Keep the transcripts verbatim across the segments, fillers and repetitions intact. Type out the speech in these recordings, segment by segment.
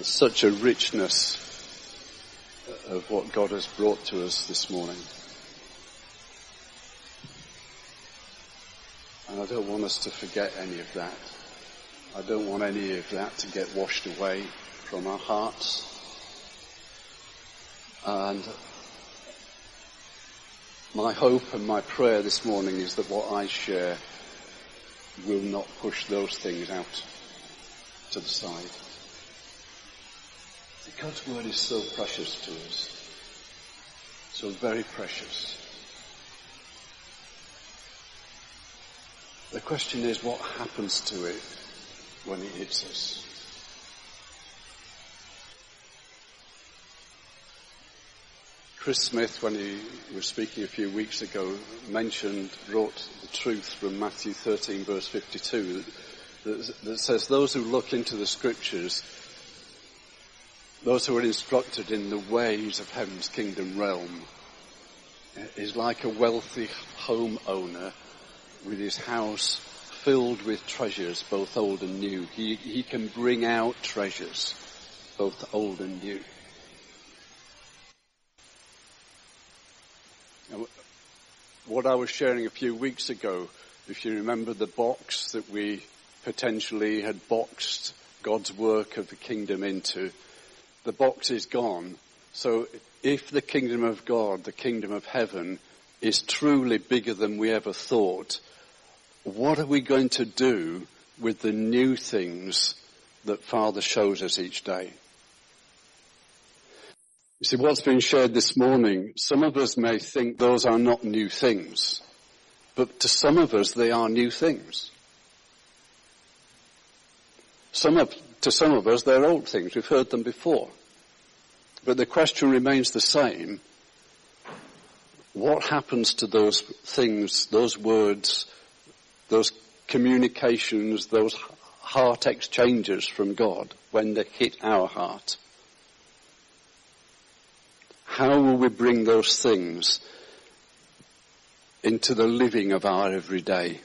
Such a richness of what God has brought to us this morning. And I don't want us to forget any of that. I don't want any of that to get washed away from our hearts. And my hope and my prayer this morning is that what I share will not push those things out to the side. God's word is so precious to us. So very precious. The question is, what happens to it when it hits us? Chris Smith, when he was speaking a few weeks ago, mentioned, brought the truth from Matthew thirteen verse fifty-two that, that says, those who look into the scriptures, those who are instructed in the ways of heaven's kingdom realm, is like a wealthy homeowner with his house filled with treasures, both old and new. He, he can bring out treasures, both old and new. Now, what I was sharing a few weeks ago, if you remember the box that we potentially had boxed God's work of the kingdom into, the box is gone. So if the kingdom of God, the kingdom of heaven, is truly bigger than we ever thought, what are we going to do with the new things that Father shows us each day? You see, what's been shared this morning, some of us may think those are not new things, but to some of us they are new things. Some of To some of us, they're old things. We've heard them before. But the question remains the same. What happens to those things, those words, those communications, those heart exchanges from God when they hit our heart? How will we bring those things into the living of our everyday?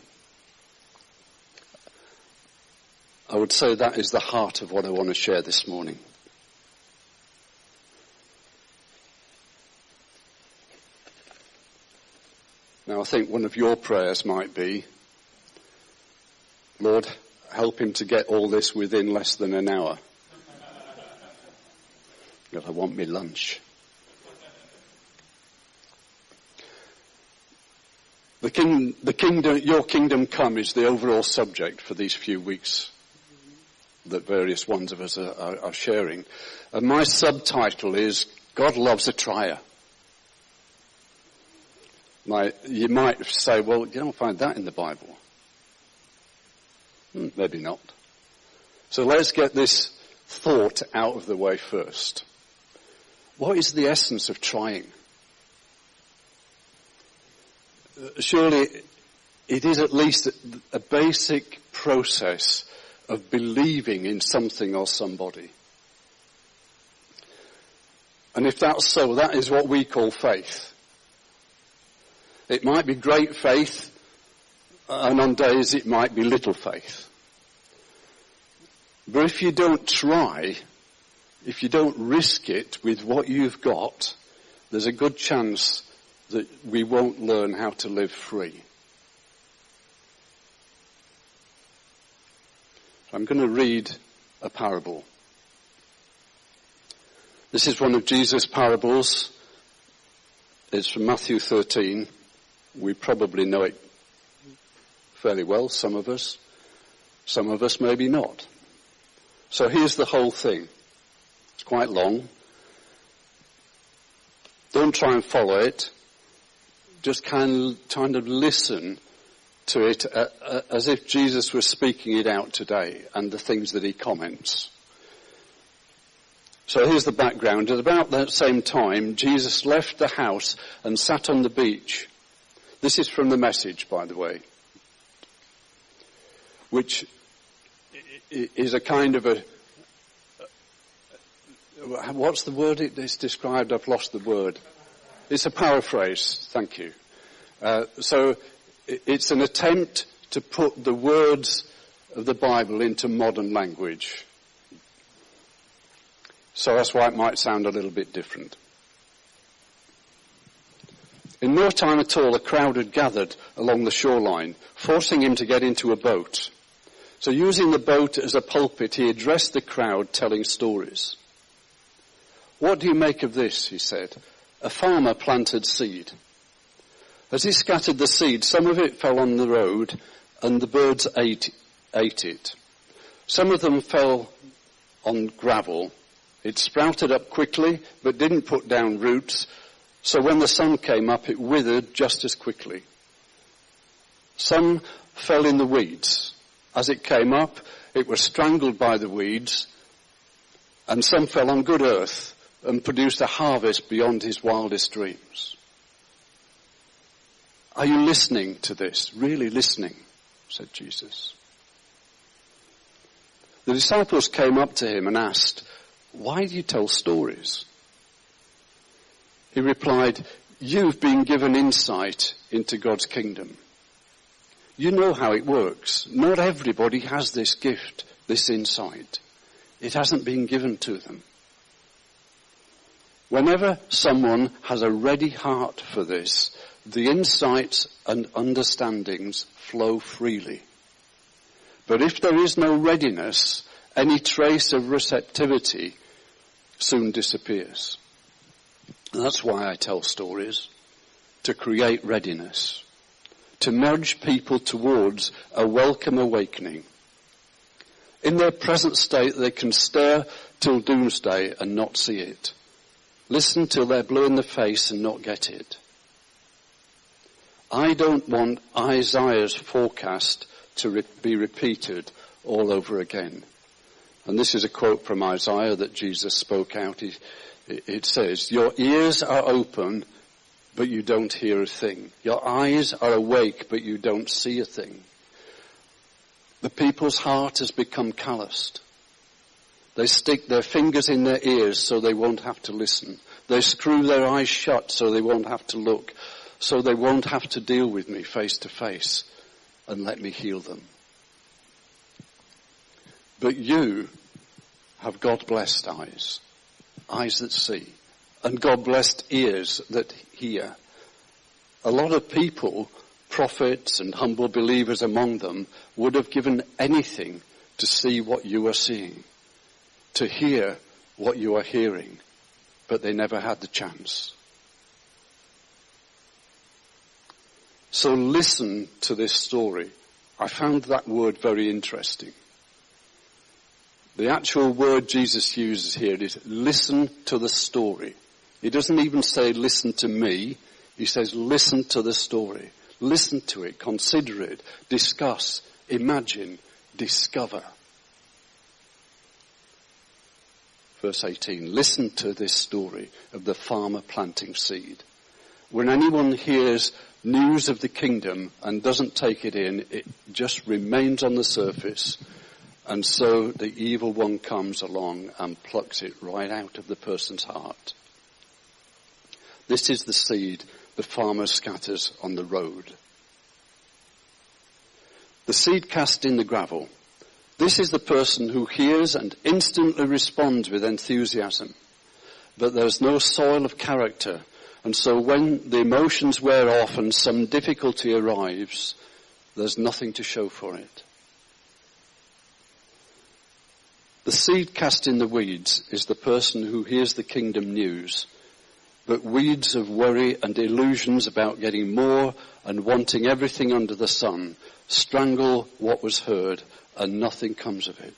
I would say that is the heart of what I want to share this morning. Now I think one of your prayers might be, Lord, help him to get all this within less than an hour. God, I want me lunch. The king, the kingdom, your kingdom come is the overall subject for these few weeks that various ones of us are, are, are sharing. And my subtitle is, God loves a trier. My, you might say, well, you don't find that in the Bible. Hmm, maybe not. So let's get this thought out of the way first. What is the essence of trying? Uh, surely it is at least a, a basic process of believing in something or somebody. And if that's so, that is what we call faith. It might be great faith, and on days it might be little faith. But if you don't try, if you don't risk it with what you've got, there's a good chance that we won't learn how to live free. I'm going to read a parable. This is one of Jesus' parables. It's from Matthew thirteen. We probably know it fairly well, some of us. Some of us maybe not. So here's the whole thing. It's quite long. Don't try and follow it. Just kind of, kind of listen to it uh, uh, as if Jesus was speaking it out today and the things that he comments. So here's the background. At about that same time, Jesus left the house and sat on the beach. This is from the Message, by the way, which is a kind of a, what's the word it is described? I've lost the word. It's a paraphrase. Thank you. Uh, so it's an attempt to put the words of the Bible into modern language. So that's why it might sound a little bit different. In no time at all, a crowd had gathered along the shoreline, forcing him to get into a boat. So using the boat as a pulpit, he addressed the crowd telling stories. "What do you make of this?" he said. "A farmer planted seed. As he scattered the seed, some of it fell on the road, and the birds ate, ate it. Some of them fell on gravel. It sprouted up quickly, but didn't put down roots, so when the sun came up, it withered just as quickly. Some fell in the weeds. As it came up, it was strangled by the weeds, and some fell on good earth and produced a harvest beyond his wildest dreams." Are you listening to this? Really listening? Said Jesus. The disciples came up to him and asked, "Why do you tell stories?" He replied, "You've been given insight into God's kingdom. You know how it works. Not everybody has this gift, this insight. It hasn't been given to them. Whenever someone has a ready heart for this, the insights and understandings flow freely. But if there is no readiness, any trace of receptivity soon disappears. And that's why I tell stories, to create readiness, to nudge people towards a welcome awakening. In their present state, they can stare till doomsday and not see it. Listen till they're blue in the face and not get it. I don't want Isaiah's forecast to re- be repeated all over again. And this is a quote from Isaiah that Jesus spoke out. He, it says, "Your ears are open, but you don't hear a thing. Your eyes are awake, but you don't see a thing." The people's heart has become calloused. They stick their fingers in their ears so they won't have to listen. They screw their eyes shut so they won't have to look, so they won't have to deal with me face to face and let me heal them. But you have God-blessed eyes, eyes that see, and God-blessed ears that hear. A lot of people, prophets and humble believers among them, would have given anything to see what you are seeing, to hear what you are hearing, but they never had the chance. So listen to this story. I found that word very interesting. The actual word Jesus uses here is listen to the story. He doesn't even say listen to me. He says listen to the story. Listen to it, consider it, discuss, imagine, discover. Verse eighteen, listen to this story of the farmer planting seed. When anyone hears news of the kingdom and doesn't take it in, it just remains on the surface. And so the evil one comes along and plucks it right out of the person's heart. This is the seed the farmer scatters on the road. The seed cast in the gravel. This is the person who hears and instantly responds with enthusiasm. But there's no soil of character. And so when the emotions wear off and some difficulty arrives, there's nothing to show for it. The seed cast in the weeds is the person who hears the kingdom news, but weeds of worry and illusions about getting more and wanting everything under the sun strangle what was heard, and nothing comes of it.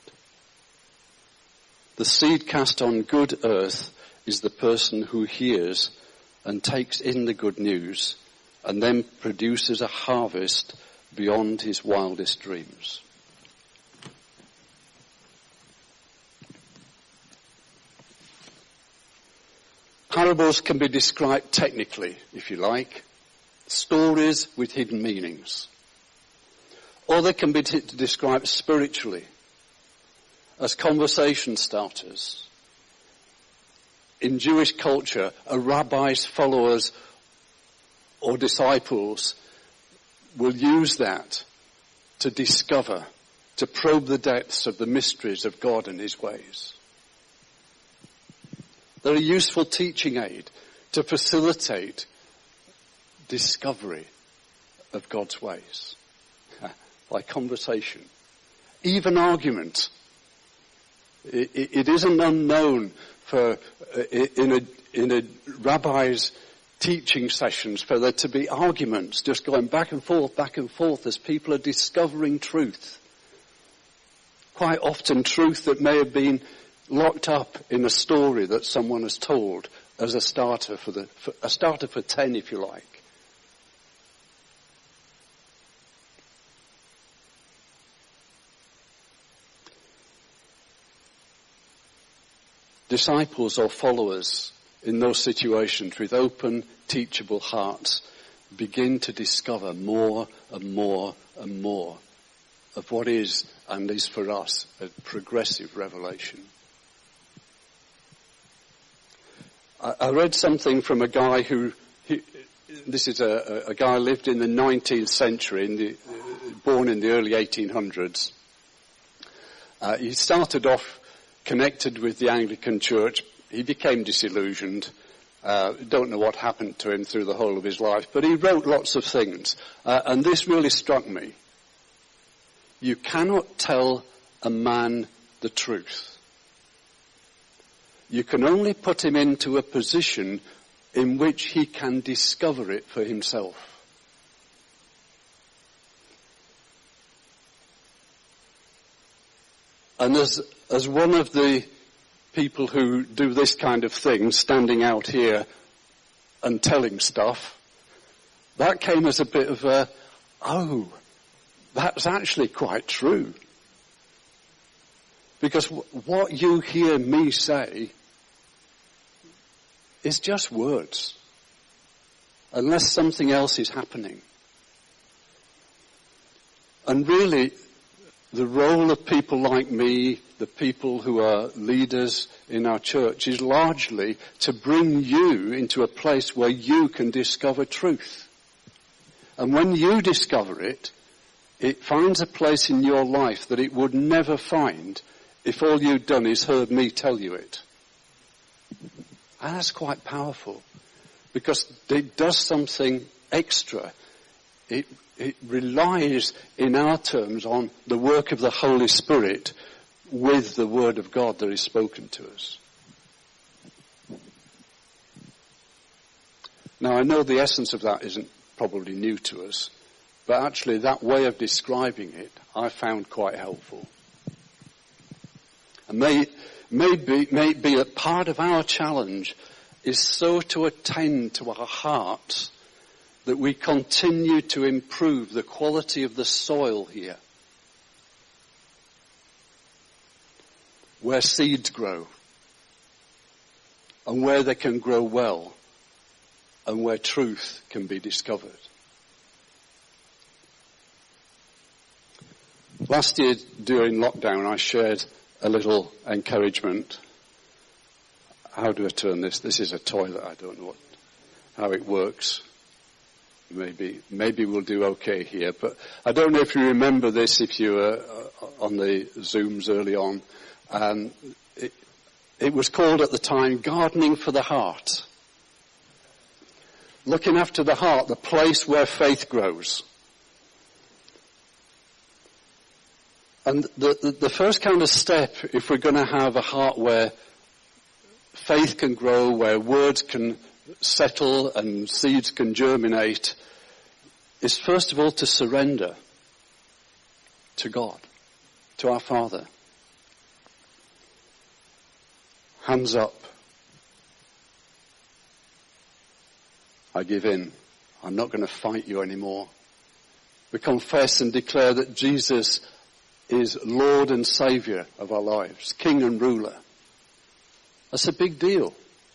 The seed cast on good earth is the person who hears and takes in the good news and then produces a harvest beyond his wildest dreams. Parables can be described technically, if you like, stories with hidden meanings. Or they can be t- described spiritually as conversation starters. In Jewish culture, a rabbi's followers or disciples will use that to discover, to probe the depths of the mysteries of God and his ways. They're a useful teaching aid to facilitate discovery of God's ways by conversation, even argument. It, it, it isn't unknown for uh, in a in a rabbi's teaching sessions for there to be arguments, just going back and forth, back and forth as people are discovering truth. Quite often truth that may have been locked up in a story that someone has told as a starter for the for, a starter for ten, if you like. Disciples or followers in those situations with open, teachable hearts begin to discover more and more and more of what is and is for us a progressive revelation. I, I read something from a guy who, he, this is a, a guy who lived in the nineteenth century, in the, uh, born in the early eighteen hundreds. Uh, he started off connected with the Anglican Church. He became disillusioned. Uh, don't know what happened to him through the whole of his life, but he wrote lots of things. Uh, and this really struck me. You cannot tell a man the truth. You can only put him into a position in which he can discover it for himself. And as, as one of the people who do this kind of thing, standing out here and telling stuff, that came as a bit of a, oh, that's actually quite true. Because w- what you hear me say is just words, unless something else is happening. And really, the role of people like me, the people who are leaders in our church, is largely to bring you into a place where you can discover truth. And when you discover it, it finds a place in your life that it would never find if all you'd done is heard me tell you it. And that's quite powerful, because it does something extra. It It relies, in our terms, on the work of the Holy Spirit with the Word of God that is spoken to us. Now, I know the essence of that isn't probably new to us, but actually that way of describing it I found quite helpful. And may, maybe, maybe a part of our challenge is so to attend to our hearts that we continue to improve the quality of the soil here, where seeds grow, and where they can grow well, and where truth can be discovered. Last year during lockdown I shared a little encouragement. How do I turn this? This is a toilet, I don't know what, how it works. Maybe, maybe we'll do okay here, but I don't know if you remember this if you were on the Zooms early on. Um, it, it was called at the time Gardening for the Heart. Looking after the heart, the place where faith grows. And the, the, the first kind of step, if we're going to have a heart where faith can grow, where words can settle and seeds can germinate, is first of all to surrender to God, to our Father. Hands up. I give in. I'm not going to fight you anymore. We confess and declare that Jesus is Lord and Saviour of our lives, King and ruler. That's a big deal.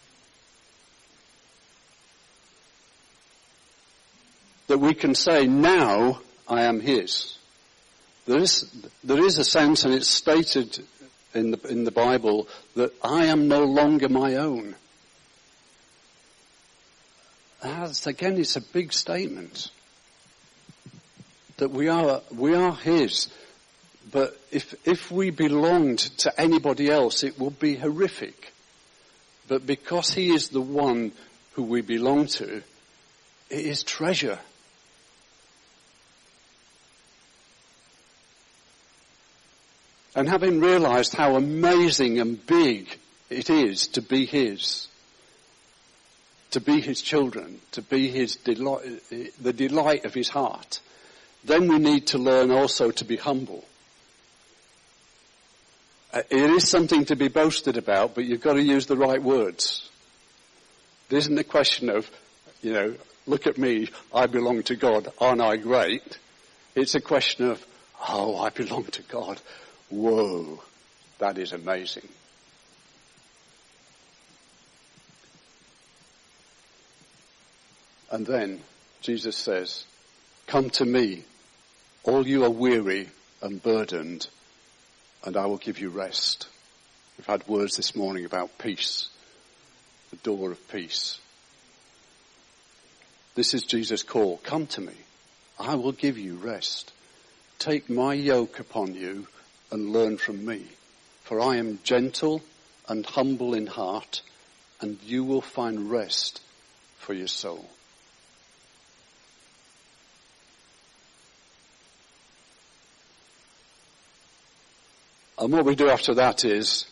That we can say, now I am his. There is, there is a sense, and it's stated in the, in the Bible, that I am no longer my own. That's, again, it's a big statement. That we are, we are his. But if, if we belonged to anybody else, it would be horrific. But because he is the one who we belong to, it is treasure. And having realized how amazing and big it is to be his, to be his children, to be his delight, the delight of his heart, then we need to learn also to be humble. It is something to be boasted about, but you've got to use the right words. It isn't a question of, you know, look at me, I belong to God, aren't I great? It's a question of, oh, I belong to God. Whoa, that is amazing. And then Jesus says, come to me, all you are weary and burdened, and I will give you rest. We've had words this morning about peace, the door of peace. This is Jesus' call. Come to me. I will give you rest. Take my yoke upon you and learn from me. For I am gentle and humble in heart, and you will find rest for your soul. And what we do after that is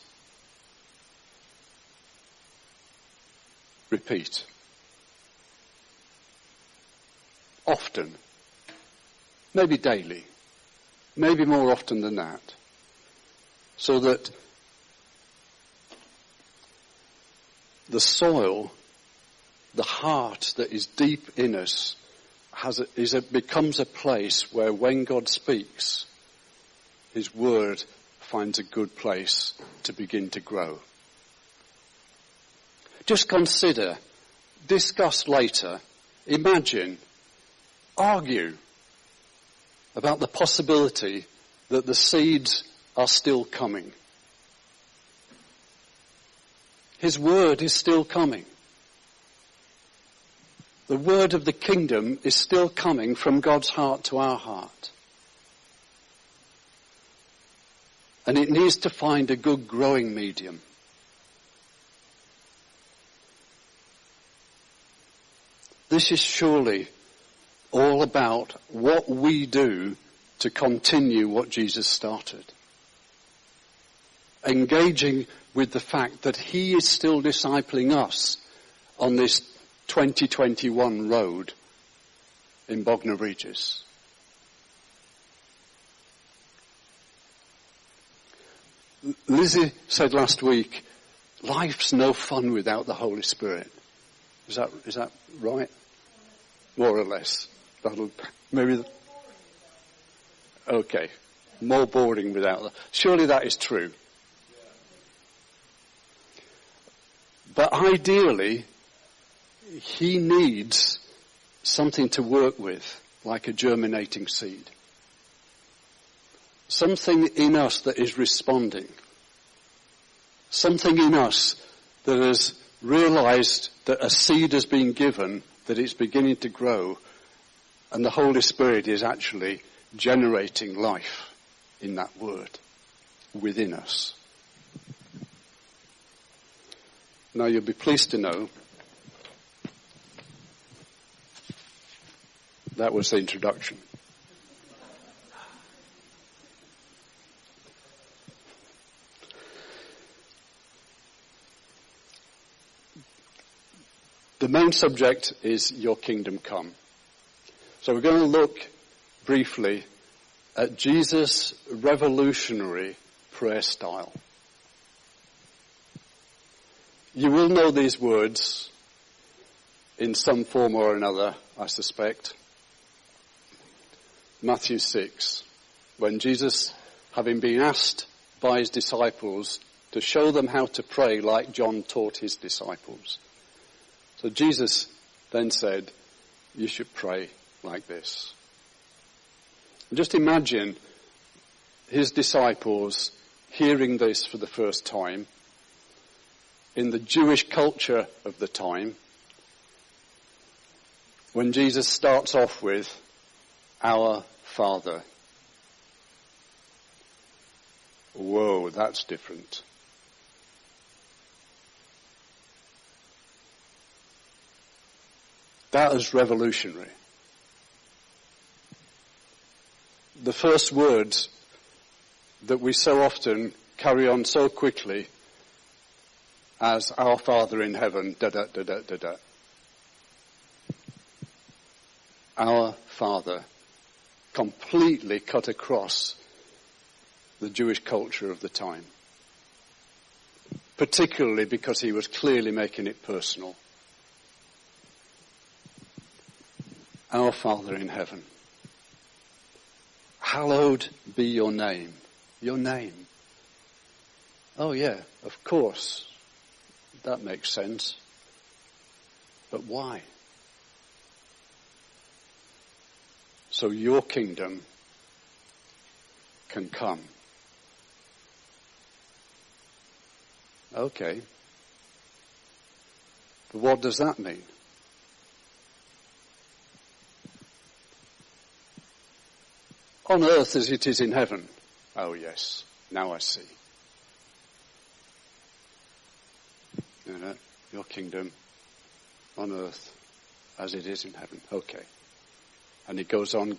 repeat. Often. Maybe daily. Maybe more often than that. So that the soil, the heart that is deep in us, has a, is a, becomes a place where when God speaks, his word finds a good place to begin to grow. Just consider, discuss later, imagine, argue about the possibility that the seeds are still coming. His word is still coming. The word of the kingdom is still coming from God's heart to our heart. And it needs to find a good growing medium. This is surely all about what we do to continue what Jesus started. Engaging with the fact that he is still discipling us on this twenty twenty-one road in Bognor Regis. Lizzie said last week, life's no fun without the Holy Spirit. Is that is that right? More or less. That'll maybe. The, okay, more boring without that. Surely that is true. But ideally, he needs something to work with, like a germinating seed. Something in us that is responding. Something in us that has realized that a seed has been given, that it's beginning to grow, and the Holy Spirit is actually generating life in that word within us. Now you'll be pleased to know that was the introduction. The main subject is your kingdom come. So we're going to look briefly at Jesus' revolutionary prayer style. You will know these words in some form or another, I suspect. Matthew six, when Jesus, having been asked by his disciples to show them how to pray like John taught his disciples. So Jesus then said, you should pray like this. And just imagine his disciples hearing this for the first time in the Jewish culture of the time, when Jesus starts off with, our Father. Whoa, that's different. That is revolutionary. The first words that we so often carry on so quickly as our Father in heaven, da da da da da da. Our Father completely cut across the Jewish culture of the time. Particularly because he was clearly making it personal. Our Father in heaven. Hallowed be your name. Your name. Oh yeah, of course. That makes sense. But why? So your kingdom can come. Okay. But what does that mean? On earth as it is in heaven. Oh yes, now I see. You know, your kingdom on earth as it is in heaven. Okay. And he goes on,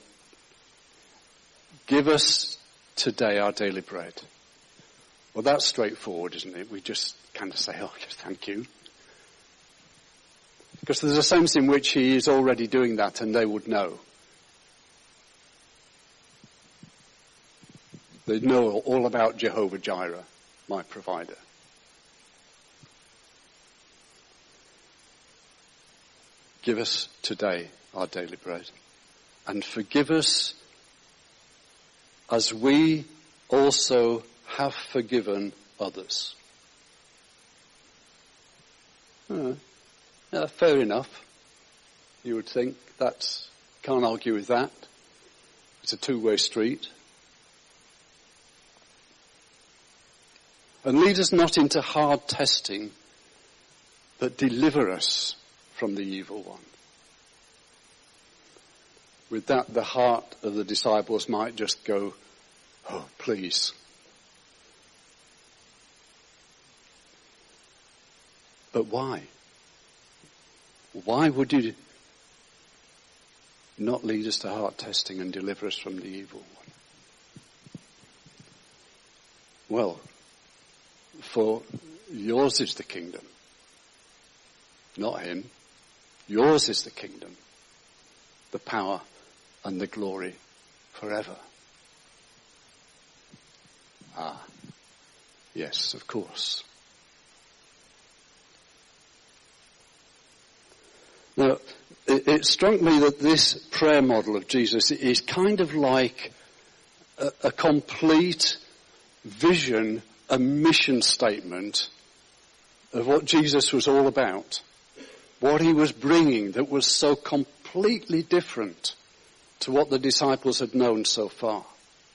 give us today our daily bread. Well, that's straightforward, isn't it? We just kind of say, oh, thank you. Because there's a sense in which he is already doing that and they would know. They know all about Jehovah Jireh, my provider. Give us today our daily bread. And forgive us as we also have forgiven others. Uh, yeah, fair enough. You would think that's, can't argue with that. It's a two-way street. And lead us not into hard testing, but deliver us from the evil one. With that, the heart of the disciples might just go, oh, please. But why? Why would you not lead us to heart testing and deliver us from the evil one? Well, for yours is the kingdom, not him. Yours is the kingdom, the power and the glory forever. Ah, yes, of course. Now, it, it struck me that this prayer model of Jesus is kind of like a, a complete vision, a mission statement of what Jesus was all about. What he was bringing that was so completely different to what the disciples had known so far.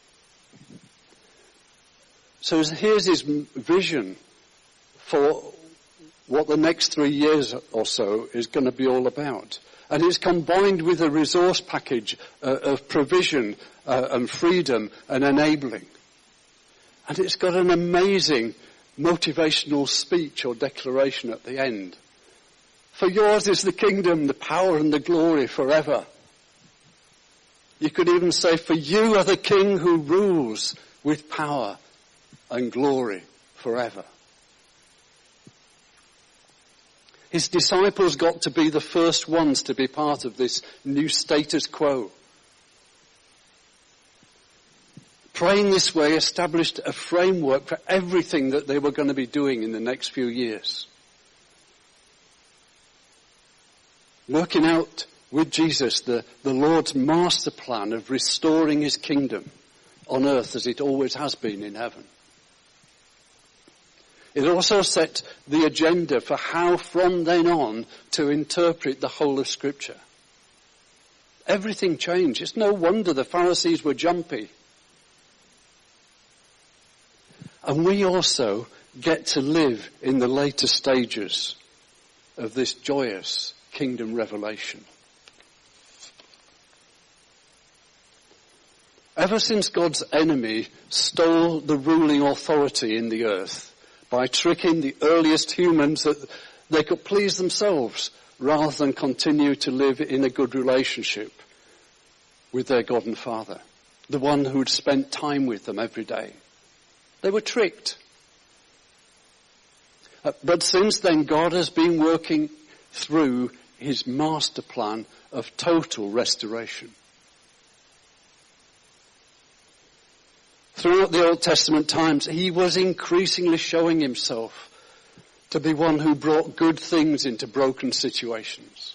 So here's his vision for what the next three years or so is going to be all about. And it's combined with a resource package uh, of provision uh, and freedom and enabling. And it's got an amazing motivational speech or declaration at the end. For yours is the kingdom, the power and the glory forever. You could even say, for you are the king who rules with power and glory forever. His disciples got to be the first ones to be part of this new status quo. Praying this way established a framework for everything that they were going to be doing in the next few years. Working out with Jesus the, the Lord's master plan of restoring his kingdom on earth as it always has been in heaven. It also set the agenda for how from then on to interpret the whole of Scripture. Everything changed. It's no wonder the Pharisees were jumpy. And we also get to live in the later stages of this joyous kingdom revelation. Ever since God's enemy stole the ruling authority in the earth by tricking the earliest humans that They could please themselves rather than continue to live in a good relationship with their God and Father, the one who had spent time with them every day. They were tricked. But since then, God has been working through his master plan of total restoration. Throughout the Old Testament times, he was increasingly showing himself to be one who brought good things into broken situations.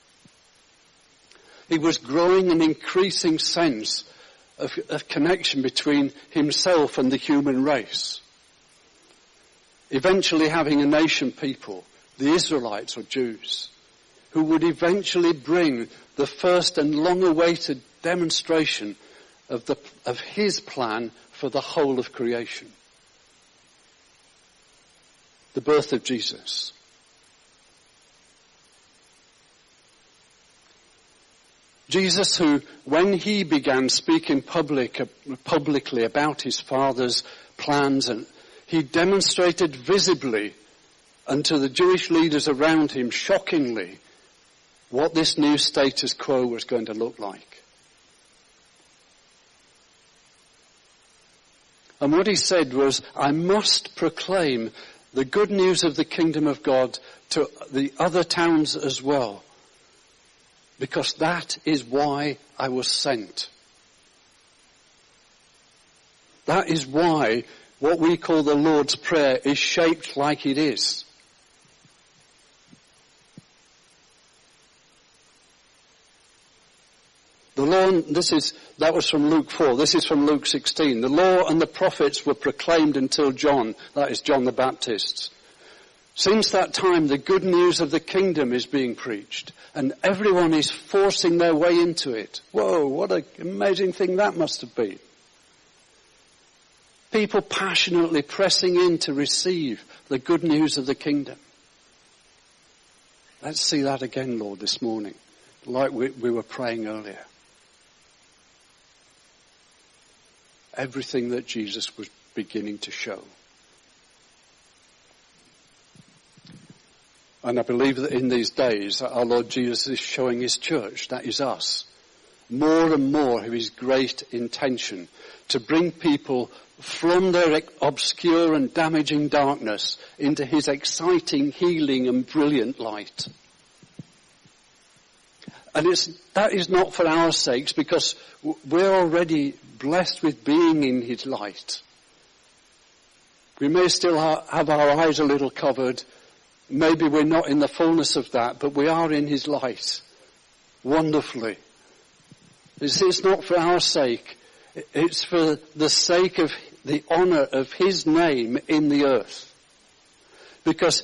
He was growing an increasing sense of, of connection between himself and the human race. Eventually having a nation people, the Israelites or Jews, who would eventually bring the first and long-awaited demonstration of the, of his plan for the whole of creation. The birth of Jesus. Jesus, who, when he began speaking public, publicly about his Father's plans, and he demonstrated visibly and to the Jewish leaders around him, shockingly, what this new status quo was going to look like. And what he said was, I must proclaim the good news of the kingdom of God to the other towns as well, because that is why I was sent. That is why what we call the Lord's Prayer is shaped like it is. The law, this is, that was from Luke four, this is from Luke sixteen. The law and the prophets were proclaimed until John, that is John the Baptist. Since that time, the good news of the kingdom is being preached, and everyone is forcing their way into it. Whoa, what an amazing thing that must have been. People passionately pressing in to receive the good news of the kingdom. Let's see that again, Lord, this morning, like we, we were praying earlier. Everything that Jesus was beginning to show. And I believe that in these days our Lord Jesus is showing his church, that is us, more and more of his great intention to bring people from their obscure and damaging darkness into his exciting, healing and brilliant light. And it's, that is not for our sakes, because we're already blessed with being in his light. We may still ha- have our eyes a little covered. Maybe we're not in the fullness of that, but we are in his light. Wonderfully. It's, it's not for our sake. It's for the sake of the honour of his name in the earth. Because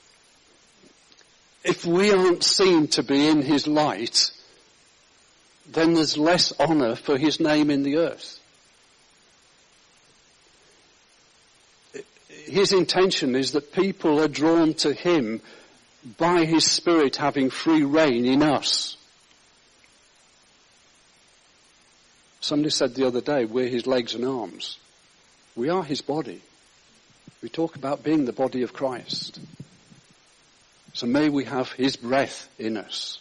if we aren't seen to be in his light, then there's less honour for his name in the earth. His intention is that people are drawn to him by his Spirit having free reign in us. Somebody said the other day, we're his legs and arms. We are his body. We talk about being the body of Christ. So may we have his breath in us.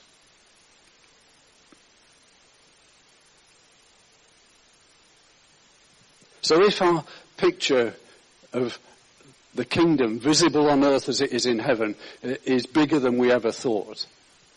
So if our picture of the kingdom, visible on earth as it is in heaven, is bigger than we ever thought,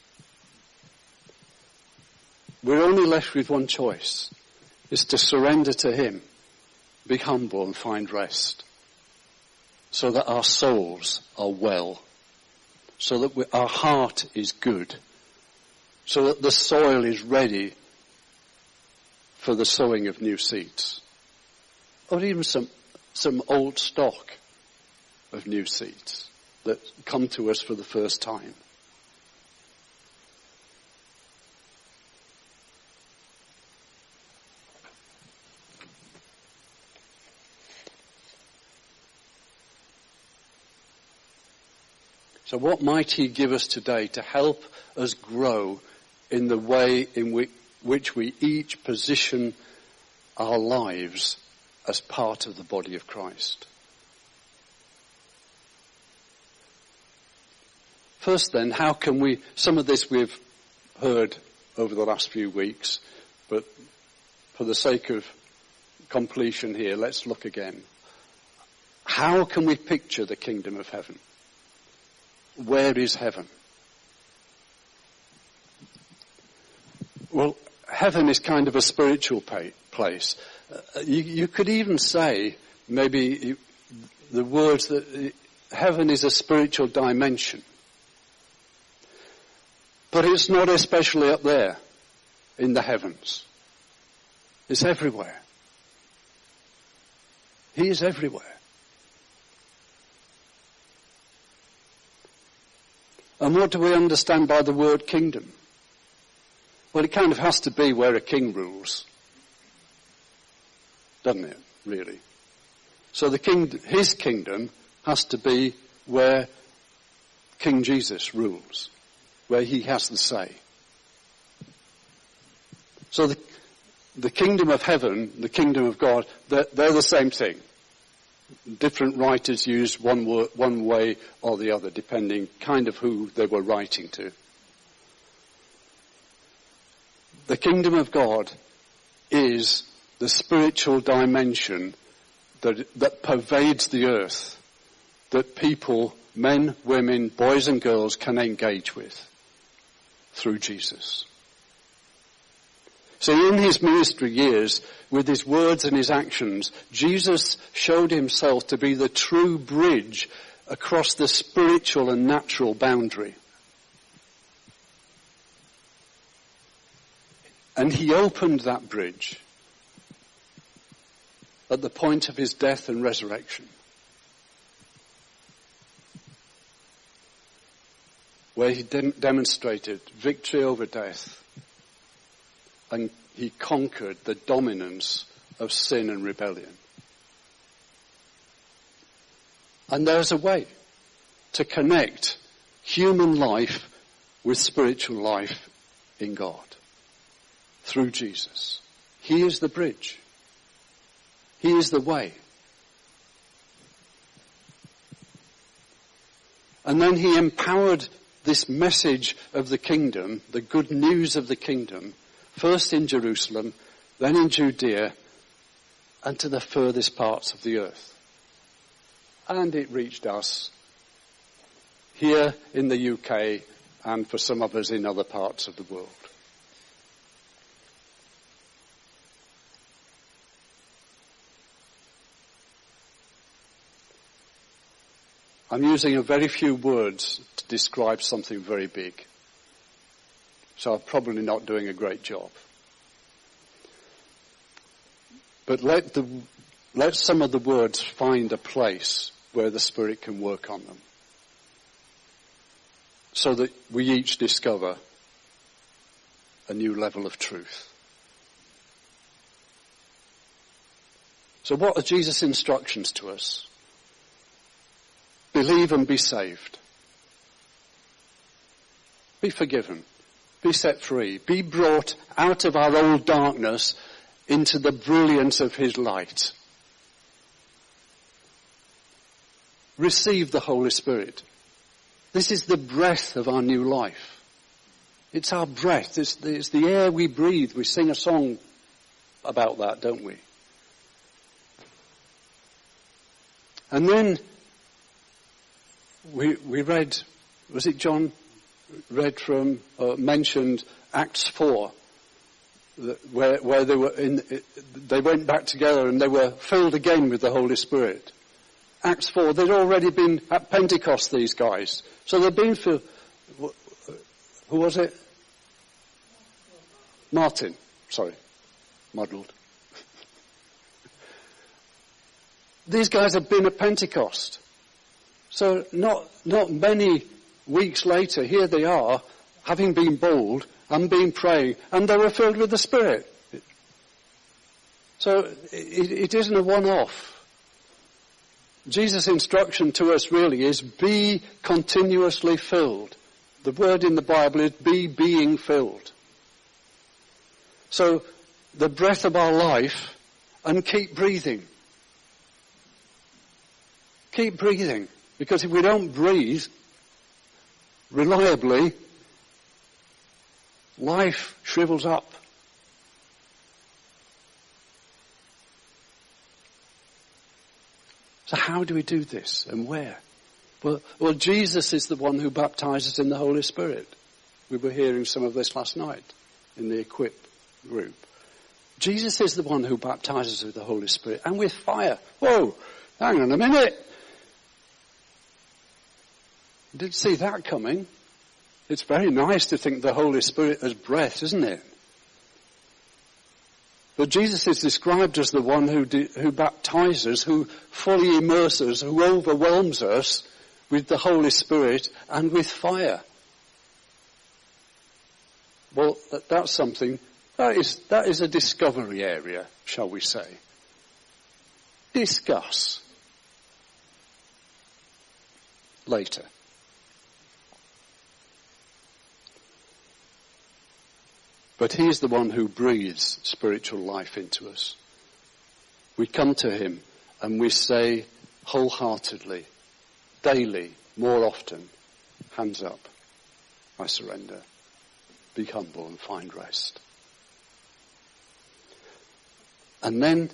we're only left with one choice, is to surrender to him, be humble and find rest, so that our souls are well, so that we, our heart is good, so that the soil is ready for the sowing of new seeds, or even some, some old stock of new seeds that come to us for the first time. So what might he give us today to help us grow in the way in which, which we each position our lives as part of the body of Christ? First then, how can we, some of this we've heard over the last few weeks, but for the sake of completion here, let's look again. How can we picture the kingdom of heaven? Where is heaven? Well, heaven is kind of a spiritual place. Uh, you, you could even say, maybe the words that heaven is a spiritual dimension. But it's not especially up there in the heavens. It's everywhere. He is everywhere. And what do we understand by the word kingdom? Well, it kind of has to be where a king rules. Doesn't it, really? So the king, his kingdom has to be where King Jesus rules, where he has the say. So the, the kingdom of heaven, the kingdom of God, they're, they're the same thing. Different writers use one word, one way or the other, depending kind of who they were writing to. The kingdom of God is the spiritual dimension that, that pervades the earth, that people, men, women, boys and girls can engage with through Jesus. So in his ministry years, with his words and his actions, Jesus showed himself to be the true bridge across the spiritual and natural boundary. And he opened that bridge at the point of his death and resurrection, where he de- demonstrated victory over death, and he conquered the dominance of sin and rebellion. And there's a way to connect human life with spiritual life in God through Jesus. He is the bridge. He is the way. And then he empowered this message of the kingdom, the good news of the kingdom, first in Jerusalem, then in Judea, and to the furthest parts of the earth. And it reached us here in the U K and for some of us in other parts of the world. I'm using a very few words to describe something very big. So I'm probably not doing a great job. But let the, let some of the words find a place where the Spirit can work on them, so that we each discover a new level of truth. So what are Jesus' instructions to us? Believe and be saved. Be forgiven. Be set free. Be brought out of our old darkness into the brilliance of his light. Receive the Holy Spirit. This is the breath of our new life. It's our breath. It's the, it's the air we breathe. We sing a song about that, don't we? And then we, we read, was it John read from, uh, mentioned Acts four, where, where they were in, they went back together and they were filled again with the Holy Spirit. Acts four, they'd already been at Pentecost, these guys. So they'd been filled, who was it? Martin, sorry, muddled. These guys had been at Pentecost. So not, not many weeks later, here they are, having been bold and been praying, and they were filled with the Spirit. So it, it isn't a one-off. Jesus' instruction to us really is be continuously filled. The word in the Bible is be being filled. So the breath of our life, and keep breathing. Keep breathing. Because if we don't breathe, reliably, life shrivels up. So how do we do this and where? Well, well, Jesus is the one who baptizes in the Holy Spirit. We were hearing some of this last night in the Equip group. Jesus is the one who baptizes with the Holy Spirit and with fire. Whoa, hang on a minute. Didn't see that coming. It's very nice to think the Holy Spirit as breath, isn't it? But Jesus is described as the one who de- who baptizes, who fully immerses, who overwhelms us with the Holy Spirit and with fire. Well, that, that's something, that is, that is a discovery area, shall we say. Discuss. Later. But he's the one who breathes spiritual life into us. We come to him and we say wholeheartedly, daily, more often, hands up, I surrender. Be humble and find rest. And then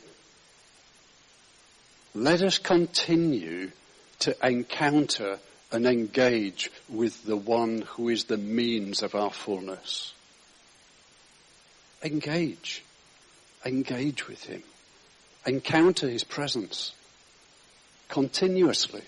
let us continue to encounter and engage with the one who is the means of our fullness. Engage. Engage with him. Encounter his presence continuously.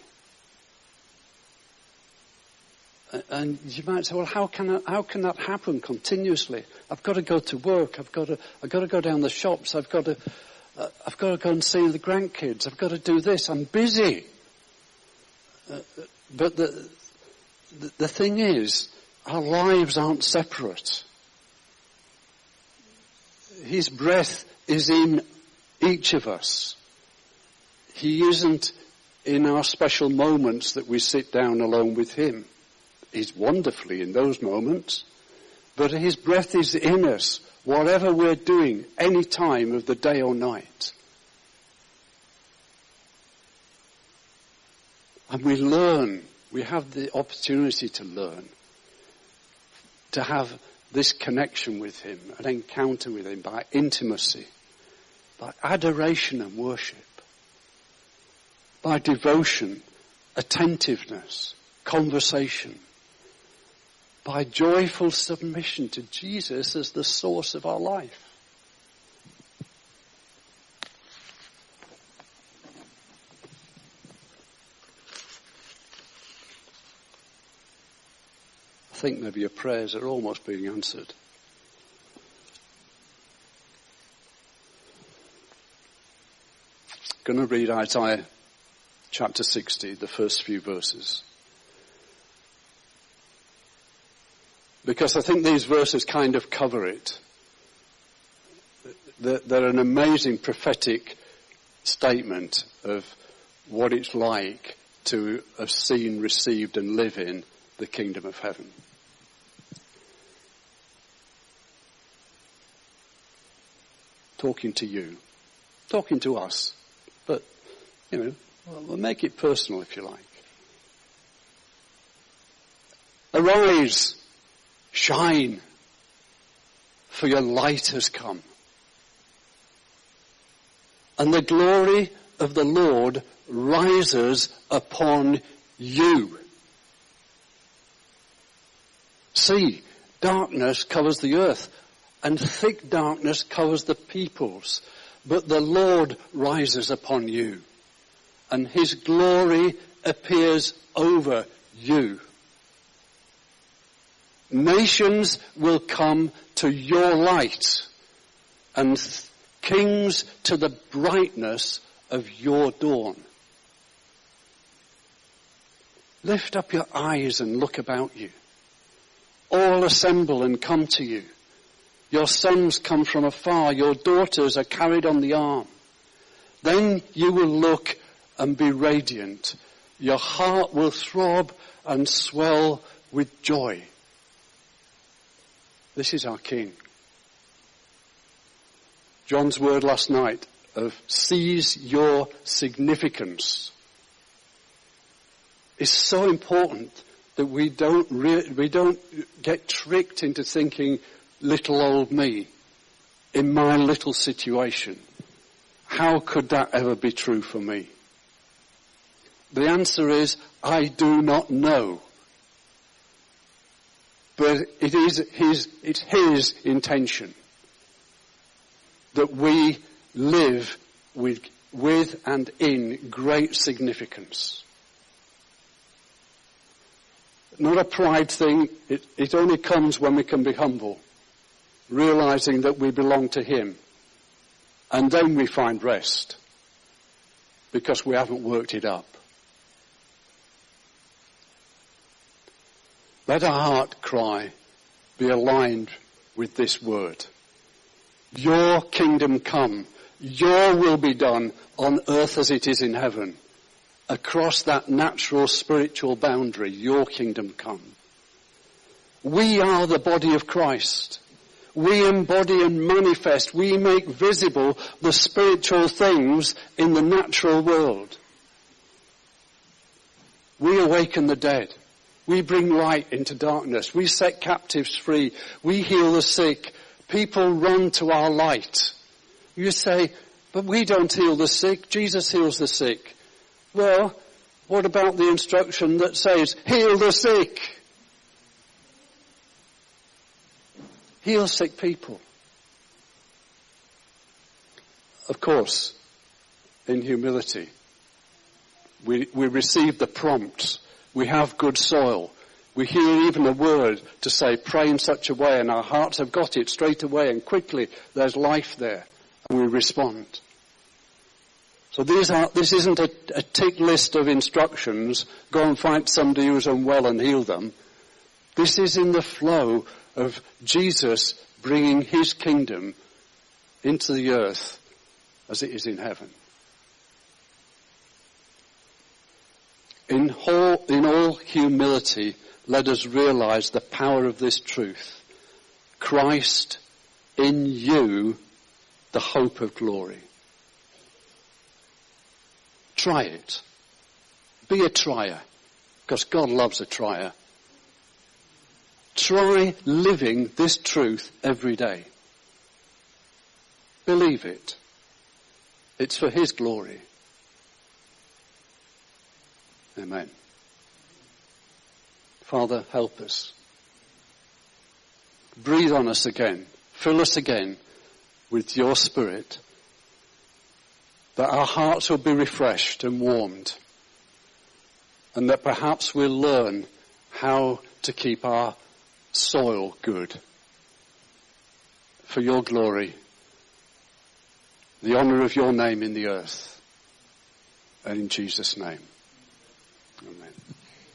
And you might say, well, how can I, how can that happen continuously? I've got to go to work. I've got to I've got to go down the shops. I've got to uh, I've got to go and see the grandkids. I've got to do this. I'm busy. Uh, but the, the the thing is, our lives aren't separate. His breath is in each of us. He isn't in our special moments that we sit down alone with him. He's wonderfully in those moments. But his breath is in us, whatever we're doing, any time of the day or night. And we learn, we have the opportunity to learn, to have this connection with him, an encounter with him by intimacy, by adoration and worship, by devotion, attentiveness, conversation, by joyful submission to Jesus as the source of our life. I think maybe your prayers are almost being answered. I'm going to read Isaiah chapter sixty, the first few verses. Because I think these verses kind of cover it. They're an amazing prophetic statement of what it's like to have seen, received and live in the kingdom of heaven. Talking to you, talking to us, but, you know, we'll make it personal if you like. Arise, shine, for your light has come, and the glory of the Lord rises upon you. See, darkness covers the earth, and thick darkness covers the peoples. But the Lord rises upon you, and his glory appears over you. Nations will come to your light, and kings to the brightness of your dawn. Lift up your eyes and look about you. All assemble and come to you. Your sons come from afar. Your daughters are carried on the arm. Then you will look and be radiant. Your heart will throb and swell with joy. This is our King. John's word last night of seize your significance is so important that we don't re- we don't get tricked into thinking little old me in my little situation. How could that ever be true for me? The answer is, I do not know. But it is his, it's his intention that we live with, with and in great significance. Not a pride thing, it, it only comes when we can be humble, realizing that we belong to him. And then we find rest, because we haven't worked it up. Let our heart cry be aligned with this word. Your kingdom come, your will be done on earth as it is in heaven. Across that natural spiritual boundary, your kingdom come. We are the body of Christ. We embody and manifest, we make visible the spiritual things in the natural world. We awaken the dead. We bring light into darkness. We set captives free. We heal the sick. People run to our light. You say, but we don't heal the sick. Jesus heals the sick. Well, what about the instruction that says, heal the sick? Heal sick people. Of course, in humility, we, we receive the prompts. We have good soil. We hear even a word to say, pray in such a way, and our hearts have got it straight away, and quickly there's life there, and we respond. So these are, this isn't a, a tick list of instructions, go and find somebody who's unwell and heal them. This is in the flow of Jesus bringing his kingdom into the earth as it is in heaven. In all, in all humility, let us realize the power of this truth. Christ in you, the hope of glory. Try it. Be a trier, because God loves a trier. Try living this truth every day. Believe it. It's for his glory. Amen. Father, help us. Breathe on us again. Fill us again with your Spirit, that our hearts will be refreshed and warmed, and that perhaps we'll learn how to keep our soil good for your glory, the honour of your name in the earth, and in Jesus' name. Amen.